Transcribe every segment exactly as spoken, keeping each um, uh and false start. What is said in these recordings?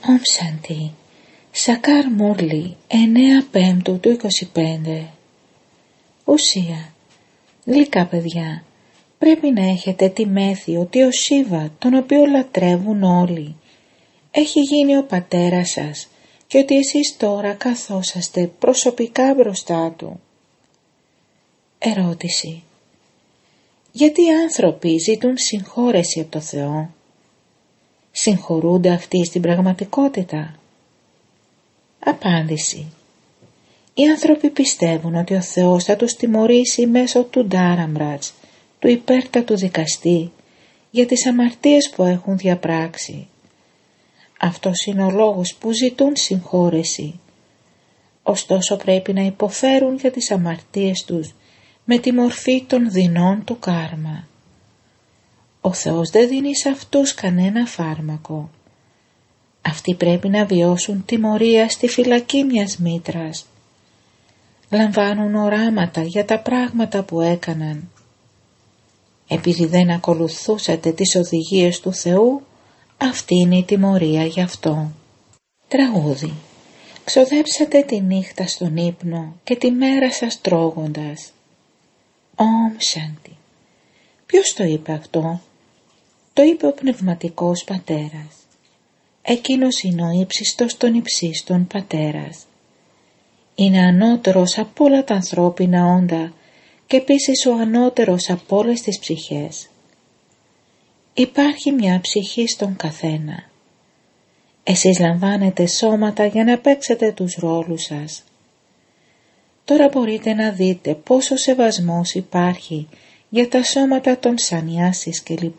Ομ Σαντι. Σακάρ Μούρλι, εννέα Πέμπτου του είκοσι πέντε. Ουσία. Γλυκά παιδιά, πρέπει να έχετε τη μέθη ότι ο Σίβα, τον οποίο λατρεύουν όλοι, έχει γίνει ο πατέρας σας και ότι εσείς τώρα καθόσαστε προσωπικά μπροστά του. Ερώτηση. Γιατί οι άνθρωποι ζητούν συγχώρεση από το Θεό? Συγχωρούνται αυτοί στην πραγματικότητα? Απάντηση. Οι άνθρωποι πιστεύουν ότι ο Θεός θα τους τιμωρήσει μέσω του Ντάραμρατς, του υπέρτατου δικαστή, για τις αμαρτίες που έχουν διαπράξει. Αυτός είναι ο λόγος που ζητούν συγχώρεση. Ωστόσο πρέπει να υποφέρουν για τις αμαρτίες τους με τη μορφή των δεινών του κάρμα. Ο Θεός δεν δίνει σε αυτούς κανένα φάρμακο. Αυτοί πρέπει να βιώσουν τιμωρία στη φυλακή μιας μήτρας. Λαμβάνουν οράματα για τα πράγματα που έκαναν. Επειδή δεν ακολουθούσατε τις οδηγίες του Θεού, αυτή είναι η τιμωρία γι' αυτό. Τραγούδι. Ξοδέψατε τη νύχτα στον ύπνο και τη μέρα σας τρώγοντας. Ομ Σαντι. Ποιος το είπε αυτό? Το είπε ο πνευματικός πατέρας. Εκείνος είναι ο ύψιστος των υψίστων πατέρας. Είναι ανώτερος από όλα τα ανθρώπινα όντα και επίσης ο ανώτερος από όλες τις ψυχές. Υπάρχει μια ψυχή στον καθένα. Εσείς λαμβάνετε σώματα για να παίξετε τους ρόλους σας. Τώρα μπορείτε να δείτε πόσο σεβασμός υπάρχει για τα σώματα των σανιάσεις κλπ.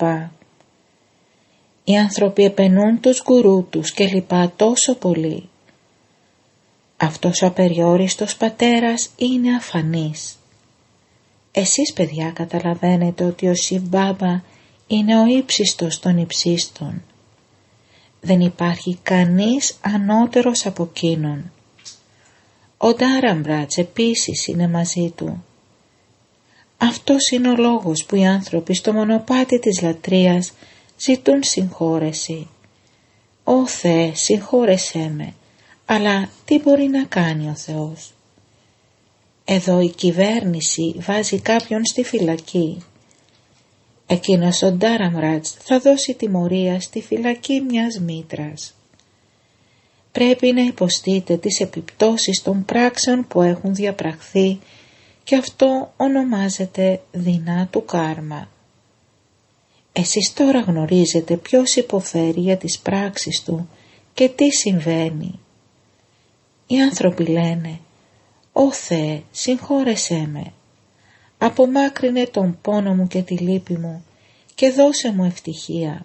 Οι άνθρωποι επενούν τους γκουρού τους κλπ. Τόσο πολύ. Αυτός ο απεριόριστος πατέρας είναι αφανής. Εσείς παιδιά καταλαβαίνετε ότι ο Σιβ Μπάμπα είναι ο ύψιστος των υψίστων. Δεν υπάρχει κανείς ανώτερος από εκείνον. Ο Ντάραμπρατς επίσης είναι μαζί του. Αυτός είναι ο λόγος που οι άνθρωποι στο μονοπάτι της λατρείας ζητούν συγχώρεση. Ω Θεέ, συγχώρεσέ με, αλλά τι μπορεί να κάνει ο Θεός? Εδώ η κυβέρνηση βάζει κάποιον στη φυλακή. Εκείνος ο Ντάραμρατς θα δώσει τιμωρία στη φυλακή μιας μήτρας. Πρέπει να υποστείτε τις επιπτώσεις των πράξεων που έχουν διαπραχθεί και αυτό ονομάζεται δεινά του κάρμα. Εσείς τώρα γνωρίζετε ποιος υποφέρει για τις πράξεις του και τι συμβαίνει. Οι άνθρωποι λένε «Ω Θεέ, συγχώρεσέ με, απομάκρυνε τον πόνο μου και τη λύπη μου και δώσε μου ευτυχία».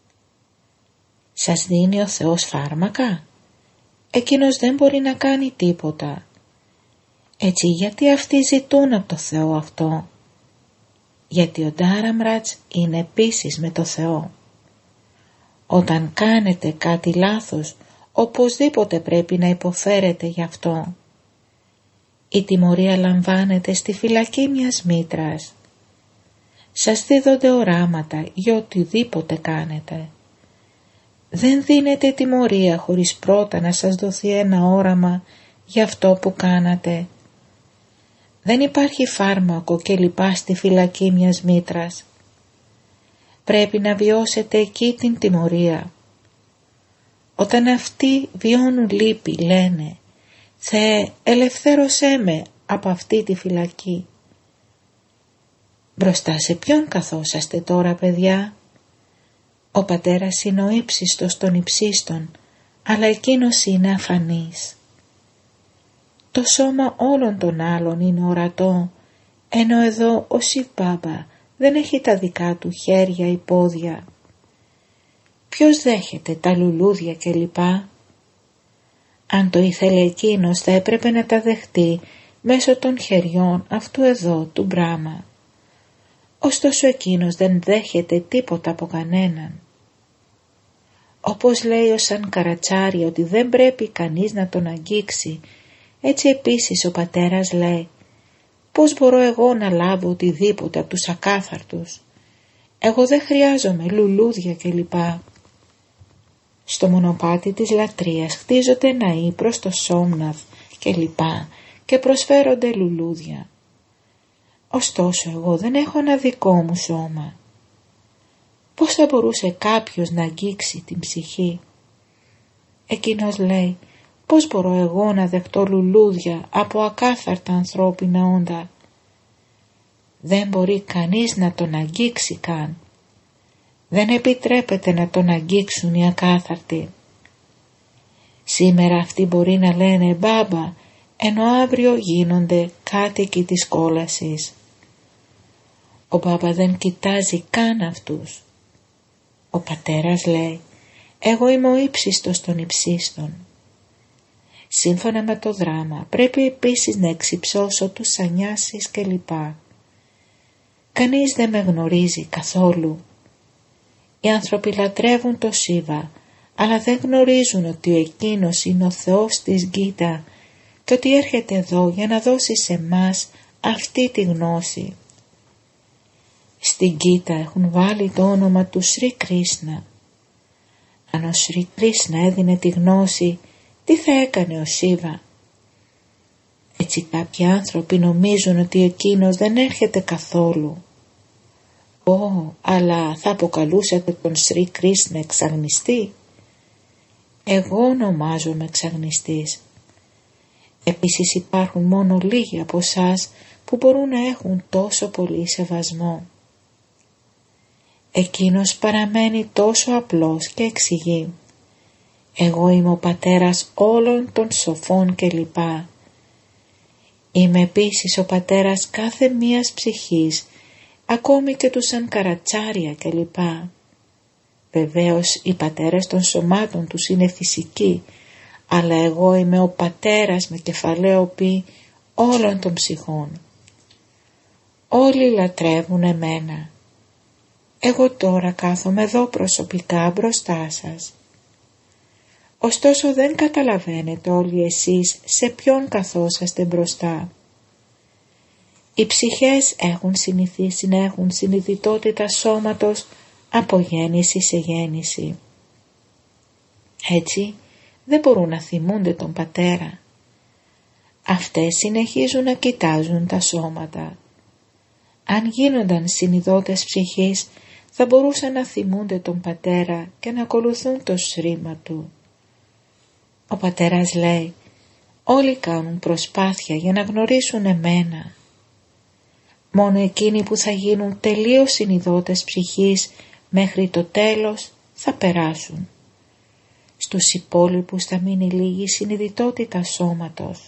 Σας δίνει ο Θεός φάρμακα? Εκείνος δεν μπορεί να κάνει τίποτα. Έτσι γιατί αυτοί ζητούν από το Θεό αυτό? Γιατί ο Ντάραμρατς είναι επίσης με το Θεό. Όταν κάνετε κάτι λάθος, οπωσδήποτε πρέπει να υποφέρετε γι' αυτό. Η τιμωρία λαμβάνεται στη φυλακή μιας μήτρας. Σας δίδονται οράματα για οτιδήποτε κάνετε. Δεν δίνετε τιμωρία χωρίς πρώτα να σας δοθεί ένα όραμα για αυτό που κάνατε. Δεν υπάρχει φάρμακο και λοιπά στη φυλακή μιας μήτρας. Πρέπει να βιώσετε εκεί την τιμωρία. Όταν αυτοί βιώνουν λύπη λένε «Θεέ, ελευθέρωσέ με από αυτή τη φυλακή». Μπροστά σε ποιον καθόσαστε τώρα παιδιά? Ο πατέρας είναι ο ύψιστος των υψίστων, αλλά εκείνος είναι αφανής. Το σώμα όλων των άλλων είναι ορατό, ενώ εδώ ο Σιβ Μπάμπα δεν έχει τα δικά του χέρια ή πόδια. Ποιος δέχεται τα λουλούδια κλπ? Αν το ήθελε εκείνος θα έπρεπε να τα δεχτεί μέσω των χεριών αυτού εδώ του Μπράμα. Ωστόσο εκείνος δεν δέχεται τίποτα από κανέναν. Όπως λέει ο Σανκαρατσάρια ότι δεν πρέπει κανείς να τον αγγίξει, έτσι επίσης ο πατέρας λέει «Πώς μπορώ εγώ να λάβω οτιδήποτε από τους ακάθαρτους? Εγώ δεν χρειάζομαι λουλούδια κλπ». Στο μονοπάτι της λατρείας χτίζονται ναοί προς το Σόμναθ και λοιπά και προσφέρονται λουλούδια. Ωστόσο εγώ δεν έχω ένα δικό μου σώμα. Πώς θα μπορούσε κάποιος να αγγίξει την ψυχή? Εκείνος λέει, πώς μπορώ εγώ να δεχτώ λουλούδια από ακάθαρτα ανθρώπινα όντα? Δεν μπορεί κανείς να τον αγγίξει καν. Δεν επιτρέπεται να τον αγγίξουν οι ακάθαρτοι. Σήμερα αυτοί μπορεί να λένε μπάμπα, ενώ αύριο γίνονται κάτοικοι της κόλασης. Ο μπάμπα δεν κοιτάζει καν αυτούς. Ο πατέρας λέει, εγώ είμαι ο ύψιστος των υψίστων. Σύμφωνα με το δράμα πρέπει επίσης να εξυψώσω τους σανιάσεις κλπ. Κανείς δεν με γνωρίζει καθόλου. Οι άνθρωποι λατρεύουν το Σίβα, αλλά δεν γνωρίζουν ότι εκείνος είναι ο Θεός της Γκίτα και ότι έρχεται εδώ για να δώσει σε μας αυτή τη γνώση. Στην Γκίτα έχουν βάλει το όνομα του Σρι Κρίσνα. Αν ο Σρι Κρίσνα έδινε τη γνώση, τι θα έκανε ο Σίβα? Έτσι κάποιοι άνθρωποι νομίζουν ότι εκείνος δεν έρχεται καθόλου. Ω, αλλά θα αποκαλούσατε τον Σρι Κρίσνα εξαγνιστή? Εγώ ονομάζομαι εξαγνιστής. Επίσης υπάρχουν μόνο λίγοι από εσάς που μπορούν να έχουν τόσο πολύ σεβασμό. Εκείνος παραμένει τόσο απλός και εξηγεί, εγώ είμαι ο πατέρας όλων των σοφών κλπ. Είμαι επίσης ο πατέρας κάθε μίας ψυχής, ακόμη και του Σανκαρατσάρια κλπ. Βεβαίως οι πατέρες των σωμάτων τους είναι φυσικοί, αλλά εγώ είμαι ο πατέρας με κεφαλαίο πι όλων των ψυχών. Όλοι λατρεύουν εμένα. Εγώ τώρα κάθομαι εδώ προσωπικά μπροστά σας. Ωστόσο δεν καταλαβαίνετε όλοι εσείς σε ποιον καθόσαστε μπροστά. Οι ψυχές έχουν συνηθίσει να έχουν συνειδητότητα σώματος από γέννηση σε γέννηση. Έτσι δεν μπορούν να θυμούνται τον πατέρα. Αυτές συνεχίζουν να κοιτάζουν τα σώματα. Αν γίνονταν συνειδότες ψυχής, θα μπορούσαν να θυμούνται τον πατέρα και να ακολουθούν το σρήμα του. Ο πατέρας λέει, όλοι κάνουν προσπάθεια για να γνωρίσουν εμένα. Μόνο εκείνοι που θα γίνουν τελείως συνειδότες ψυχής μέχρι το τέλος θα περάσουν. Στους υπόλοιπους θα μείνει λίγη συνειδητότητα σώματος.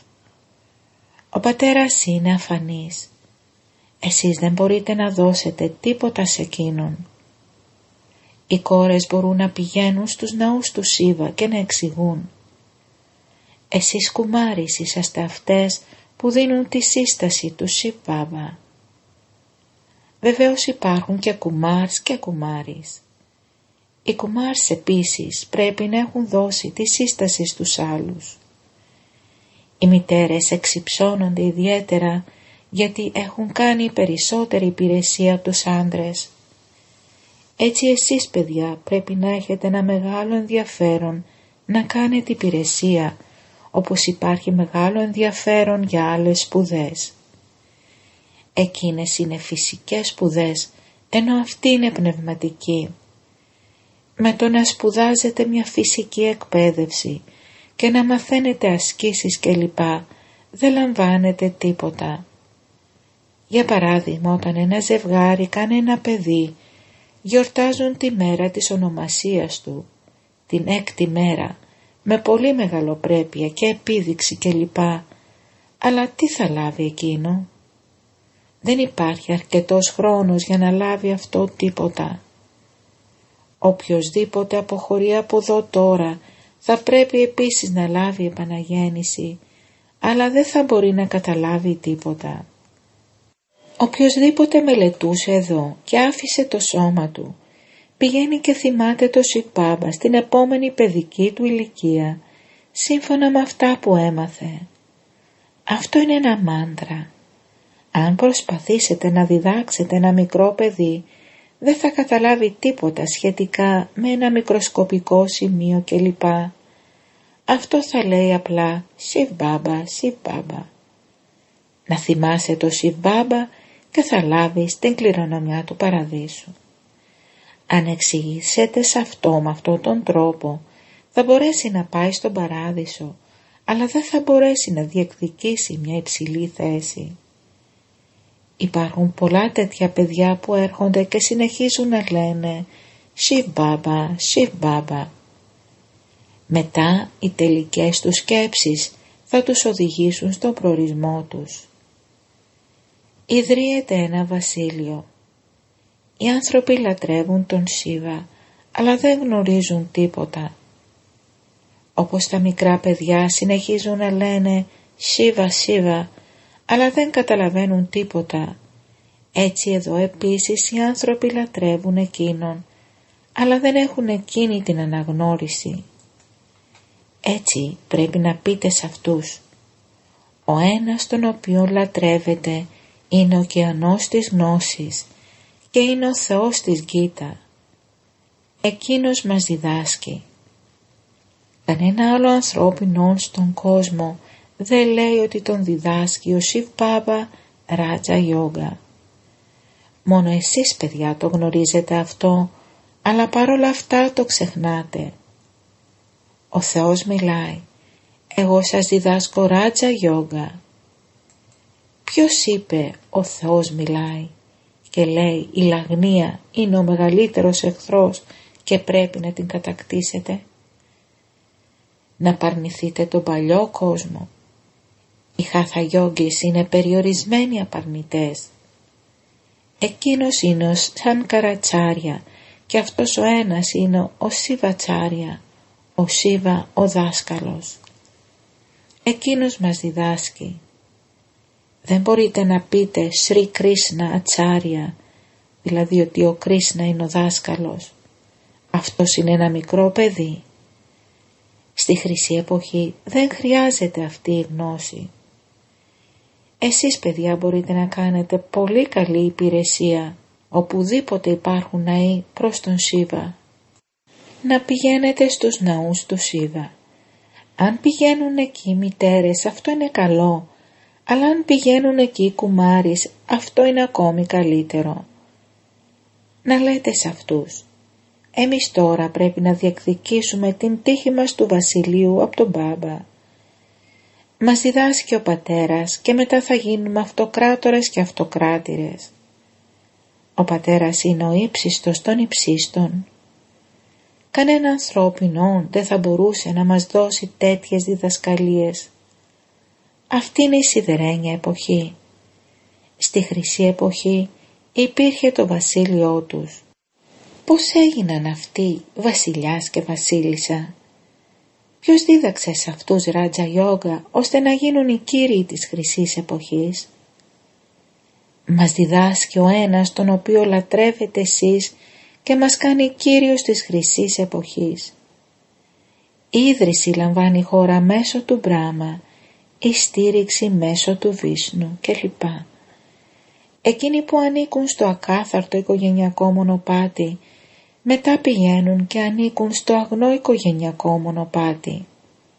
Ο πατέρας είναι αφανής. Εσείς δεν μπορείτε να δώσετε τίποτα σε εκείνον. Οι κόρες μπορούν να πηγαίνουν στους ναούς του Σίβα και να εξηγούν. Εσείς κουμάρις είσαστε αυτές που δίνουν τη σύσταση του Σιβ-Μπάμπα. Βεβαίως υπάρχουν και κουμάρς και κουμάρις. Οι κουμάρς επίσης πρέπει να έχουν δώσει τη σύσταση στους άλλους. Οι μητέρες εξυψώνονται ιδιαίτερα γιατί έχουν κάνει περισσότερη υπηρεσία από τους άντρες. Έτσι εσείς παιδιά πρέπει να έχετε ένα μεγάλο ενδιαφέρον να κάνετε υπηρεσία, όπως υπάρχει μεγάλο ενδιαφέρον για άλλες σπουδές. Εκείνες είναι φυσικές σπουδές, ενώ αυτή είναι πνευματική. Με το να σπουδάζετε μια φυσική εκπαίδευση και να μαθαίνετε ασκήσεις κλπ, δεν λαμβάνετε τίποτα. Για παράδειγμα, όταν ένα ζευγάρι κάνει ένα παιδί, γιορτάζουν τη μέρα της ονομασίας του, την έκτη μέρα, με πολύ μεγαλοπρέπεια και επίδειξη κλπ. Αλλά τι θα λάβει εκείνο? Δεν υπάρχει αρκετός χρόνος για να λάβει αυτό τίποτα. Οποιοσδήποτε αποχωρεί από εδώ τώρα θα πρέπει επίσης να λάβει επαναγέννηση, αλλά δεν θα μπορεί να καταλάβει τίποτα. Οποιοσδήποτε μελετούσε εδώ και άφησε το σώμα του, πηγαίνει και θυμάται το Σιβ-Μπάμπα στην επόμενη παιδική του ηλικία, σύμφωνα με αυτά που έμαθε. Αυτό είναι ένα μάντρα. Αν προσπαθήσετε να διδάξετε ένα μικρό παιδί, δεν θα καταλάβει τίποτα σχετικά με ένα μικροσκοπικό σημείο κλπ. Αυτό θα λέει απλά Σιβ Μπάμπα, Σιβ Μπάμπα. Να θυμάσαι το Σιβ Μπάμπα και θα λάβεις την κληρονομιά του παραδείσου. Αν εξηγήσετε σε αυτό με αυτόν τον τρόπο, θα μπορέσει να πάει στον παράδεισο, αλλά δεν θα μπορέσει να διεκδικήσει μια υψηλή θέση. Υπάρχουν πολλά τέτοια παιδιά που έρχονται και συνεχίζουν να λένε Σιβ Μπάμπα, Σιβ Μπάμπα. Μετά οι τελικές τους σκέψεις θα τους οδηγήσουν στον προορισμό τους. Ιδρύεται ένα βασίλειο. Οι άνθρωποι λατρεύουν τον Σίβα, αλλά δεν γνωρίζουν τίποτα. Όπως τα μικρά παιδιά συνεχίζουν να λένε Σίβα, Σίβα, αλλά δεν καταλαβαίνουν τίποτα. Έτσι εδώ επίσης οι άνθρωποι λατρεύουν εκείνον, αλλά δεν έχουν εκείνη την αναγνώριση. Έτσι πρέπει να πείτε σε αυτούς. Ο ένας τον οποίο λατρεύετε είναι ο ωκεανός της γνώσης και είναι ο Θεός της Γκίτα. Εκείνος μας διδάσκει. Κανένα άλλο ανθρώπινο στον κόσμο δεν λέει ότι τον διδάσκει ο Σιβ Μπάμπα Ράτζα Γιόγκα. Μόνο εσείς παιδιά το γνωρίζετε αυτό, αλλά παρόλα αυτά το ξεχνάτε. Ο Θεός μιλάει. Εγώ σας διδάσκω Ράτζα Γιόγκα. Ποιος είπε ο Θεός μιλάει και λέει η λαγνία είναι ο μεγαλύτερος εχθρός και πρέπει να την κατακτήσετε? Να απαρνηθείτε τον παλιό κόσμο. Οι Χάθα-γιόγκες είναι περιορισμένοι απαρνητές. Εκείνος είναι ο Σανκαρατσάρια και αυτός ο ένας είναι ο Σίβατσάρια, ο Σίβα ο δάσκαλος. Εκείνος μας διδάσκει. Δεν μπορείτε να πείτε Σρι Κρίσνα Ατσάρια, δηλαδή ότι ο Κρίσνα είναι ο δάσκαλος. Αυτός είναι ένα μικρό παιδί. Στη Χρυσή Εποχή δεν χρειάζεται αυτή η γνώση. Εσείς παιδιά μπορείτε να κάνετε πολύ καλή υπηρεσία οπουδήποτε υπάρχουν ναοί προς τον Σίβα. Να πηγαίνετε στους ναούς του Σίβα. Αν πηγαίνουν εκεί οι μητέρες αυτό είναι καλό, αλλά αν πηγαίνουν εκεί οι κουμάρεις αυτό είναι ακόμη καλύτερο. Να λέτε σε αυτούς. Εμείς τώρα πρέπει να διεκδικήσουμε την τύχη μας του βασιλείου από τον Μπάμπα. Μας διδάσκει ο πατέρας και μετά θα γίνουμε αυτοκράτορες και αυτοκράτηρες. Ο πατέρας είναι ο ύψιστος των υψίστων. Κανένα ανθρώπινο δεν θα μπορούσε να μας δώσει τέτοιες διδασκαλίες. Αυτή είναι η σιδερένια εποχή. Στη Χρυσή Εποχή υπήρχε το βασίλειό τους. Πώς έγιναν αυτοί βασιλιάς και βασίλισσα? Ποιος δίδαξε σε αυτούς Ράτζα Γιόγκα ώστε να γίνουν οι κύριοι της Χρυσής Εποχής? Μας διδάσκει ο ένας τον οποίο λατρεύετε εσείς και μας κάνει κύριος της Χρυσής Εποχής. Η ίδρυση λαμβάνει χώρα μέσω του Μπράμα, η στήριξη μέσω του Βίσνου κλπ. Εκείνοι που ανήκουν στο ακάθαρτο οικογενειακό μονοπάτι μετά πηγαίνουν και ανήκουν στο αγνό οικογενειακό μονοπάτι.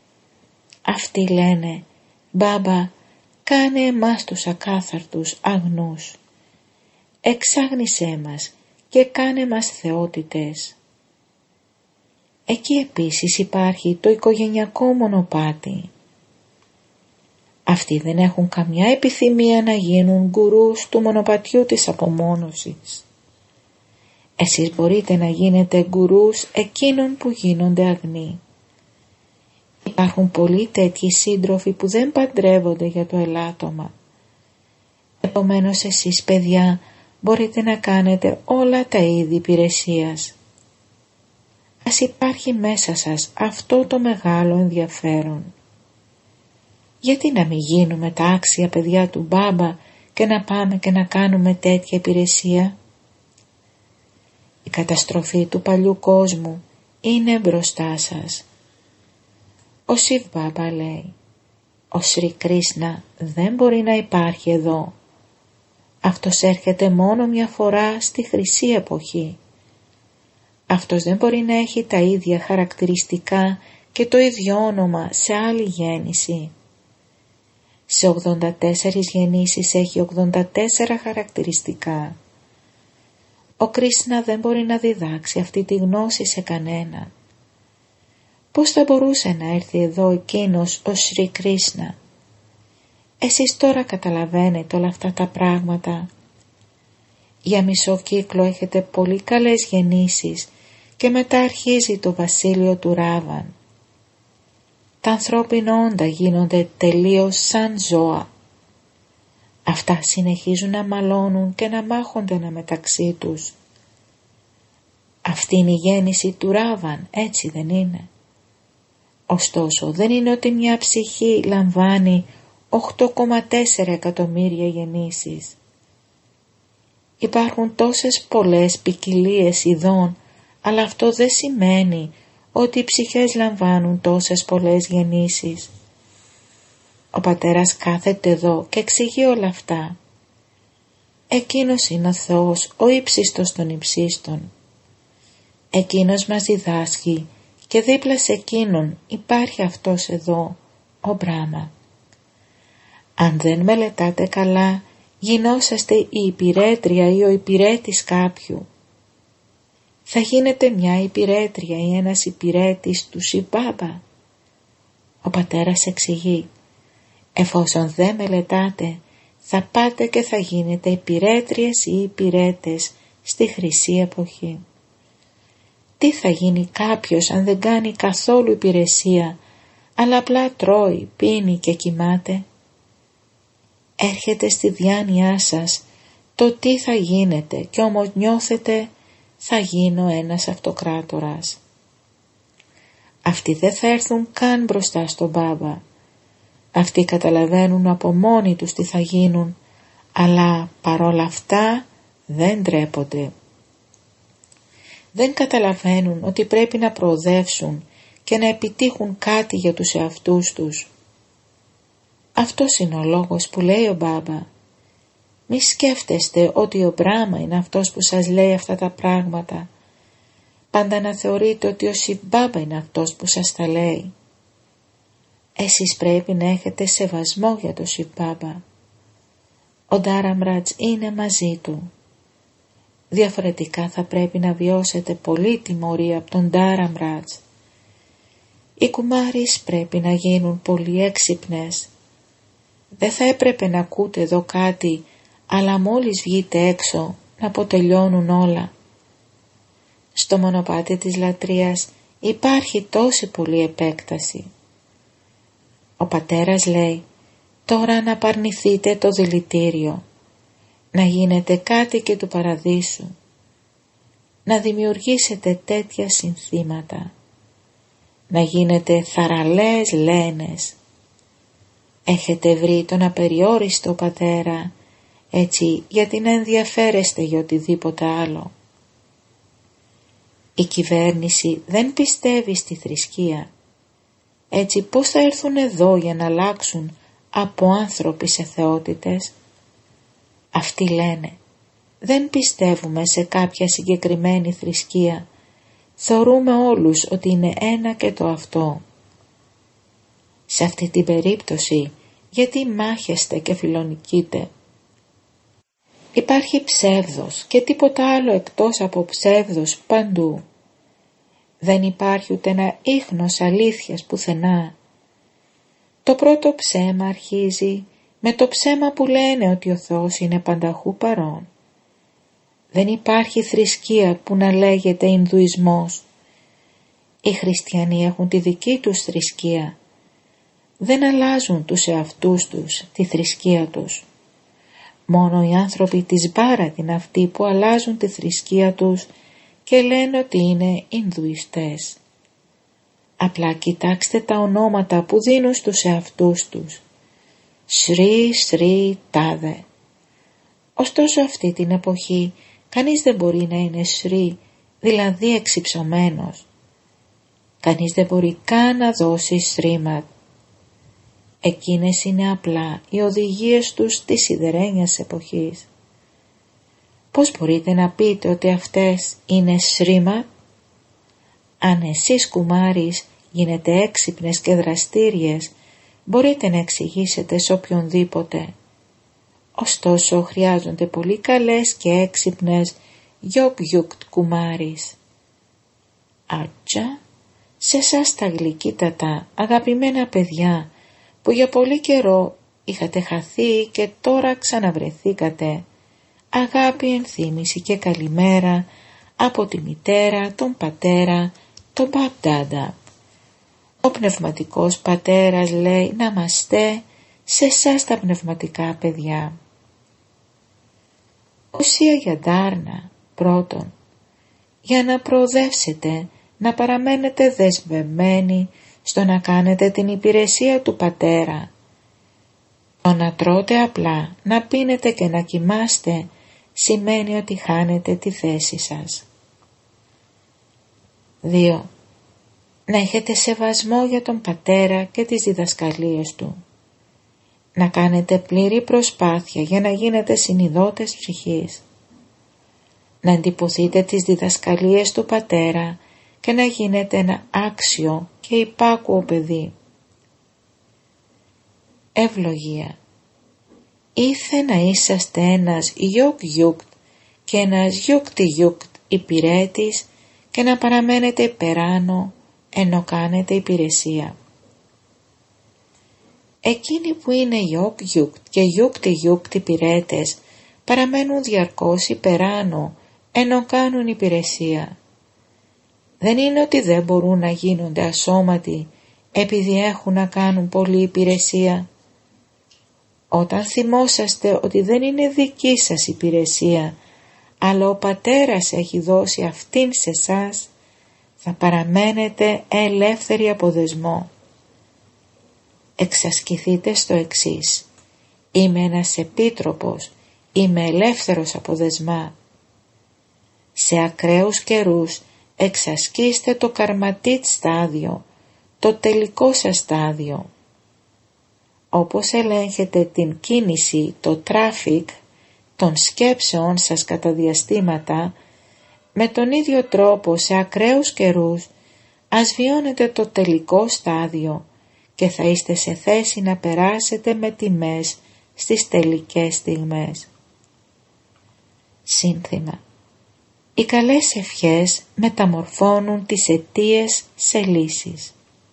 Αυτοί λένε «Μπάμπα, κάνε εμάς τους ακάθαρτους αγνούς. Εξάγνησέ μας και κάνε μας θεότητες». Εκεί επίσης υπάρχει το οικογενειακό μονοπάτι. Αυτοί δεν έχουν καμιά επιθυμία να γίνουν γκουρούς του μονοπατιού της απομόνωσης. Εσείς μπορείτε να γίνετε γκουρούς εκείνων που γίνονται αγνοί. Υπάρχουν πολλοί τέτοιοι σύντροφοι που δεν παντρεύονται για το ελάττωμα. Επομένως εσείς παιδιά μπορείτε να κάνετε όλα τα είδη υπηρεσίας. Ας υπάρχει μέσα σας αυτό το μεγάλο ενδιαφέρον. Γιατί να μην γίνουμε τα άξια παιδιά του Μπάμπα και να πάμε και να κάνουμε τέτοια υπηρεσία? Η καταστροφή του παλιού κόσμου είναι μπροστά σας. Ο Σιβ Μπάμπα λέει, ο Σρι Κρίσνα δεν μπορεί να υπάρχει εδώ. Αυτός έρχεται μόνο μια φορά στη χρυσή εποχή. Αυτός δεν μπορεί να έχει τα ίδια χαρακτηριστικά και το ίδιο όνομα σε άλλη γέννηση. Σε ογδόντα τέσσερις γεννήσεις έχει ογδόντα τέσσερα χαρακτηριστικά. Ο Κρίσνα δεν μπορεί να διδάξει αυτή τη γνώση σε κανέναν. Πώς θα μπορούσε να έρθει εδώ εκείνος ο Σρι Κρίσνα? Εσείς τώρα καταλαβαίνετε όλα αυτά τα πράγματα. Για μισό κύκλο έχετε πολύ καλές γεννήσεις και μετά αρχίζει το βασίλειο του Ράβαν. Τα ανθρώπινα όντα γίνονται τελείως σαν ζώα. Αυτά συνεχίζουν να μαλώνουν και να μάχονται ένα μεταξύ τους. Αυτή είναι η γέννηση του Ράβαν, έτσι δεν είναι? Ωστόσο δεν είναι ότι μια ψυχή λαμβάνει οκτώ κόμμα τέσσερα εκατομμύρια γεννήσεις. Υπάρχουν τόσες πολλές ποικιλίες ειδών, αλλά αυτό δεν σημαίνει ότι οι ψυχές λαμβάνουν τόσες πολλές γεννήσεις. Ο πατέρας κάθεται εδώ και εξηγεί όλα αυτά. Εκείνος είναι ο Θεός, ο ύψιστος των υψίστων. Εκείνος μας διδάσκει και δίπλα σε εκείνον υπάρχει αυτός εδώ, ο Μπράμα. Αν δεν μελετάτε καλά, γινόσαστε η υπηρέτρια ή ο υπηρέτης κάποιου. Θα γίνετε μια υπηρέτρια ή ένας υπηρέτης του Σιβ-Μπάμπα. Ο πατέρας εξηγεί, εφόσον δεν μελετάτε, θα πάτε και θα γίνετε υπηρέτριες ή υπηρέτες στη χρυσή εποχή. Τι θα γίνει κάποιος αν δεν κάνει καθόλου υπηρεσία, αλλά απλά τρώει, πίνει και κοιμάται? Έρχεται στη διάνοιά σας το τι θα γίνετε και όμως νιώθετε θα γίνω ένας αυτοκράτορας. Αυτοί δεν θα έρθουν καν μπροστά στον Μπάμπα. Αυτοί καταλαβαίνουν από μόνοι τους τι θα γίνουν, αλλά παρόλα αυτά δεν ντρέπονται. Δεν καταλαβαίνουν ότι πρέπει να προοδεύσουν και να επιτύχουν κάτι για τους εαυτούς τους. Αυτός είναι ο λόγος που λέει ο Μπάμπα. Μη σκέφτεστε ότι ο Μπράμα είναι αυτός που σας λέει αυτά τα πράγματα. Πάντα να θεωρείτε ότι ο Σιβ-Μπάμπα είναι αυτός που σας τα λέει. Εσείς πρέπει να έχετε σεβασμό για το Σιβ-Μπάμπα. Ο Ντάραμράτζ είναι μαζί του. Διαφορετικά θα πρέπει να βιώσετε πολύ τιμωρία από τον Ντάραμράτζ. Οι κουμάρις πρέπει να γίνουν πολύ έξυπνες. Δεν θα έπρεπε να ακούτε εδώ κάτι, αλλά μόλις βγείτε έξω να αποτελειώνουν όλα. Στο μονοπάτι της λατρείας υπάρχει τόση πολλή επέκταση. Ο πατέρας λέει, τώρα να απαρνηθείτε το δηλητήριο, να γίνετε κάτοικοι του παραδείσου, να δημιουργήσετε τέτοια συνθήματα, να γίνετε θαραλές λένες. Έχετε βρει τον απεριόριστο πατέρα, έτσι γιατί να ενδιαφέρεστε για οτιδήποτε άλλο. Η κυβέρνηση δεν πιστεύει στη θρησκεία. Έτσι πώς θα έρθουν εδώ για να αλλάξουν από άνθρωποι σε θεότητες? Αυτοί λένε, δεν πιστεύουμε σε κάποια συγκεκριμένη θρησκεία. Θεωρούμε όλους ότι είναι ένα και το αυτό. Σε αυτή την περίπτωση, γιατί μάχεστε και φιλονικείτε? Υπάρχει ψεύδος και τίποτα άλλο εκτός από ψεύδος παντού. Δεν υπάρχει ούτε ένα ίχνος αλήθειας πουθενά. Το πρώτο ψέμα αρχίζει με το ψέμα που λένε ότι ο Θεός είναι πανταχού παρόν. Δεν υπάρχει θρησκεία που να λέγεται Ινδουισμός. Οι χριστιανοί έχουν τη δική τους θρησκεία. Δεν αλλάζουν τους εαυτούς τους, τη θρησκεία τους. Μόνο οι άνθρωποι της Μπάρα είναι αυτοί που αλλάζουν τη θρησκεία τους και λένε ότι είναι Ινδουιστές. Απλά κοιτάξτε τα ονόματα που δίνουν στους εαυτούς τους. Σρι, Σρι, Τάδε. Ωστόσο αυτή την εποχή κανείς δεν μπορεί να είναι Σρι, δηλαδή εξυψωμένος. Κανείς δεν μπορεί καν να δώσει Σρίματ. Εκείνες είναι απλά οι οδηγίες τους της σιδερένιας εποχής. πώς μπορείτε να πείτε ότι αυτές είναι σρίμα? Αν εσείς κουμάρις γίνετε έξυπνες και δραστήριες, μπορείτε να εξηγήσετε σε οποιονδήποτε. Ωστόσο χρειάζονται πολύ καλές και έξυπνες γιοκ-γιουκτ κουμάρις. Άτσα, σε εσάς τα γλυκύτατα αγαπημένα παιδιά που για πολύ καιρό είχατε χαθεί και τώρα ξαναβρεθήκατε, αγάπη, ενθύμηση και καλημέρα από τη μητέρα, τον πατέρα, τον παπ-ντάντα. Ο πνευματικός πατέρας λέει να μαστέ σε εσάς τα πνευματικά παιδιά. Ουσία για ντάρνα, πρώτον, για να προοδεύσετε, να παραμένετε δεσμευμένοι στο να κάνετε την υπηρεσία του πατέρα. Το να τρώτε απλά, να πίνετε και να κοιμάστε σημαίνει ότι χάνετε τη θέση σας. δύο. Να έχετε σεβασμό για τον πατέρα και τις διδασκαλίες του. Να κάνετε πλήρη προσπάθεια για να γίνετε συνειδότες ψυχής. Να εντυπωθείτε τις διδασκαλίες του πατέρα και να γίνετε ένα άξιο και υπάκουο παιδί. Ευλογία. Ήθε να είσαστε ένας γιοκ-γιουκτ και ένας γιουκτι-γιουκτ υπηρέτης και να παραμένετε υπεράνω ενώ κάνετε υπηρεσία. Εκείνοι που είναι γιοκ-γιουκτ και γιουκτι-γιουκτ υπηρέτες παραμένουν διαρκώς υπεράνω ενώ κάνουν υπηρεσία. Δεν είναι ότι δεν μπορούν να γίνονται ασώματοι επειδή έχουν να κάνουν πολλή υπηρεσία. Όταν θυμόσαστε ότι δεν είναι δική σας υπηρεσία, αλλά ο πατέρας έχει δώσει αυτήν σε εσάς, θα παραμένετε ελεύθεροι από δεσμό. Εξασκηθείτε στο εξής: είμαι ένας επίτροπος, είμαι ελεύθερος από δεσμά. Σε ακραίους καιρούς εξασκήστε το καρματίτ στάδιο, το τελικό σας στάδιο. Όπως ελέγχετε την κίνηση, το τράφικ των σκέψεων σας κατά διαστήματα, με τον ίδιο τρόπο σε ακραίους καιρούς ας βιώνετε το τελικό στάδιο και θα είστε σε θέση να περάσετε με τιμές στις τελικές στιγμές. Σύνθημα. Οι καλές ευχές μεταμορφώνουν τις αιτίες σε λύσεις.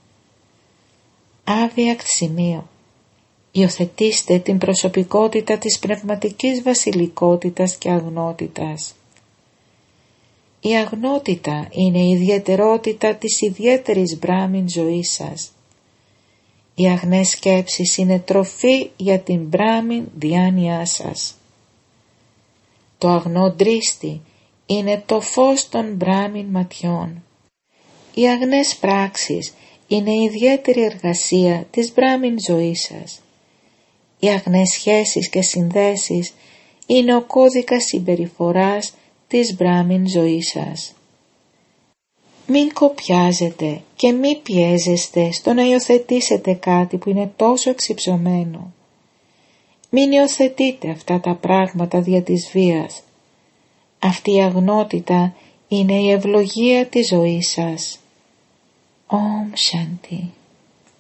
Άβιακτ σημείο. Υιοθετήστε την προσωπικότητα της πνευματικής βασιλικότητας και αγνότητας. Η αγνότητα είναι η ιδιαιτερότητα της ιδιαίτερης μπράμιν ζωής σας. Οι αγνές σκέψεις είναι τροφή για την μπράμιν διάνοιά σας. Το αγνό ντρίστη είναι το φως των μπράμιν ματιών. Οι αγνές πράξεις είναι η ιδιαίτερη εργασία της μπράμιν ζωής σας. Οι αγνές σχέσεις και συνδέσεις είναι ο κώδικας συμπεριφοράς της μπράμιν ζωής σας. Μην κοπιάζετε και μη πιέζεστε στο να υιοθετήσετε κάτι που είναι τόσο εξυψωμένο. Μην υιοθετείτε αυτά τα πράγματα δια της βίας. Αυτή η αγνότητα είναι η ευλογία της ζωής σας. Ομ Σάντι.